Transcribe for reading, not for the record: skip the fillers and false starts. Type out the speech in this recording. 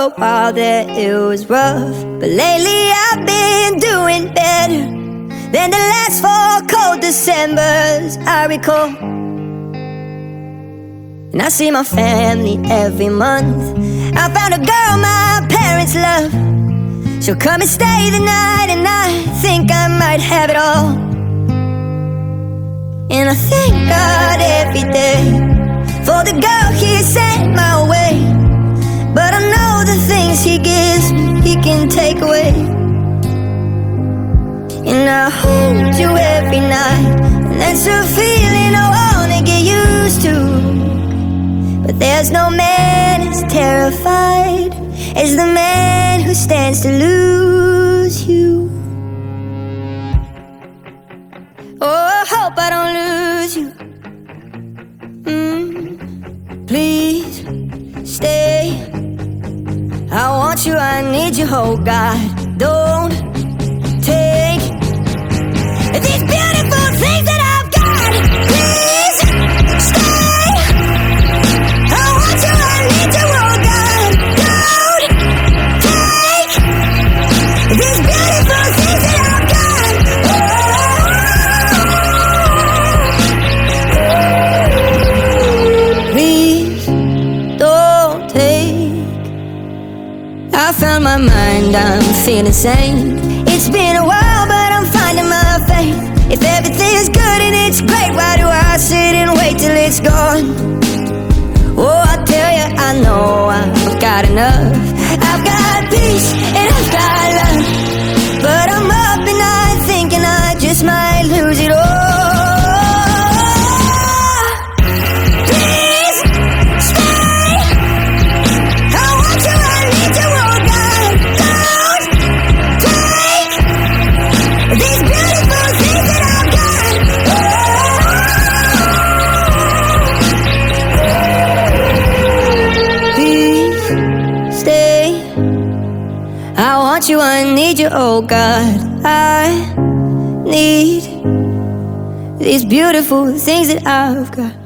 a while there it was rough, but lately I've been doing better than the last 4 cold Decembers I recall. And I see my family every month. I found a girl my parents love. She'll come and stay the night, and I think I might have it all. And I thank God every day for the girl He sent my way. But I know the things He gives me, He can take away. And I hold you every night, and that's a feeling I wanna get used to. But there's no man as terrified as the man who stands to lose you. Oh, I hope I don't lose you. Please stay. I want you, I need you, oh God. Don't take these beautiful things that I've got. Please stay. I want you, I need you, oh God. Don't take these beautiful things that I've got. Please don't take. I found my mind, I'm feeling sane. It's been a while, but I'm finding my faith. If everything's good and it's great, why do I sit and wait till it's gone? Oh, I tell you, I know I've got enough. I've got peace and I've got love, but I'm up at night thinking I just might lose it all. Please stay. I want you, I need you, oh God. Don't take these beautiful things that I've got. Please stay. I want you, I need you, oh God. I need these beautiful things that I've got.